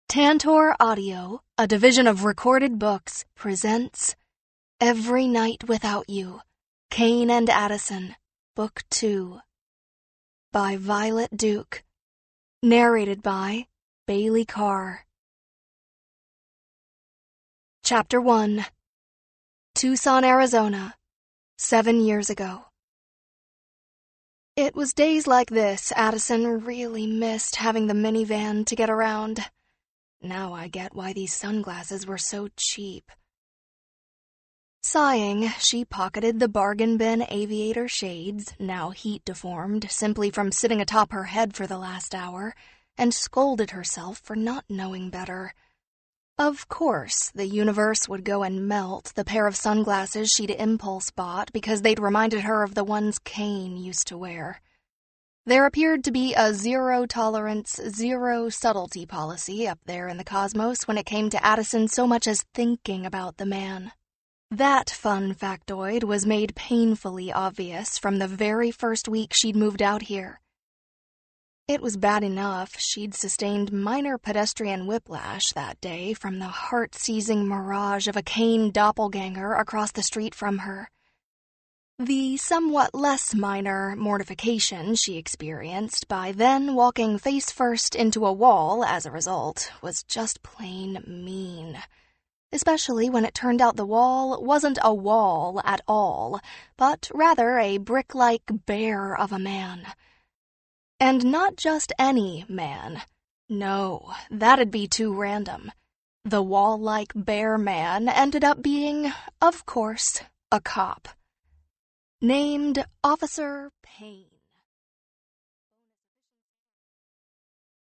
Tantor Audio, a division of Recorded Books, presents Every Night Without You, Kane and Addison, Book 2, by Violet Duke, narrated by Bailey Carr. Chapter 1. Tucson, Arizona, 7 years ago. It was days like this Addison really missed having the minivan to get around. Now I get why these sunglasses were so cheap. Sighing, she pocketed the bargain bin aviator shades, now heat-deformed, simply from sitting atop her head for the last hour, and scolded herself for not knowing better. Of course, the universe would go and melt the pair of sunglasses she'd impulse bought because they'd reminded her of the ones Kane used to wear. There appeared to be a zero-tolerance, zero-subtlety policy up there in the cosmos when it came to Addison so much as thinking about the man. That fun factoid was made painfully obvious from the very first week she'd moved out here. It was bad enough she'd sustained minor pedestrian whiplash that day from the heart-seizing mirage of a Kane doppelganger across the street from her. The somewhat less minor mortification she experienced by then walking face-first into a wall as a result was just plain mean. Especially when it turned out the wall wasn't a wall at all, but rather a brick-like bear of a man. And not just any man. No, that'd be too random. The wall-like bear man ended up being, of course, a cop. Named Officer Payne.